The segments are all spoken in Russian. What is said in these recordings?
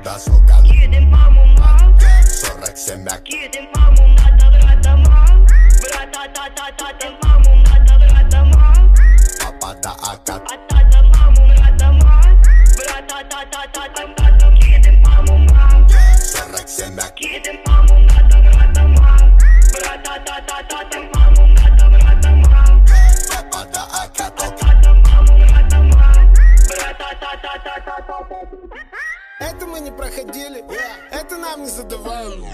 Да сука, Едем по мумам, 47 мяк. едем по мумам, надо брата мам. Брата-та-та-та-та, маму надо брата мам. Папа да акат. А-та-та маму брата мам. Брата-та-та-та-та, едем по мумам. 47 мяк. Едем по мумам, надо брата мам. Брата-та-та-та-та, маму надо брата мам. Папа да акат. А-та-та маму брата мам. Брата-та-та-та-та. Это мы не проходили, это нам не задавали.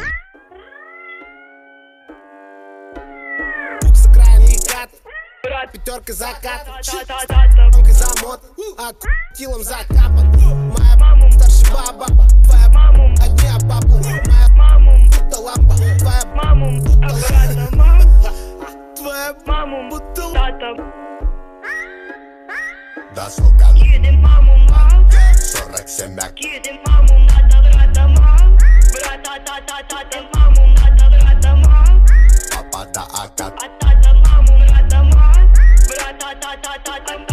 Букс крайний кат, пятерка закат, тонкой замот, а килом закапан. Моя мама старше баба, твоя мама одни а папу. Моя мама будто лампа, твоя мама будто лампа. Твоя мама будто лампа. Да сука, Едем по мумам, 47 мяк. едем по мумам, надо брата мам. Брата-та-та-та, маму надо брата мам. Папа да акат. А-та-та маму брата мам. Брата-та-та-та.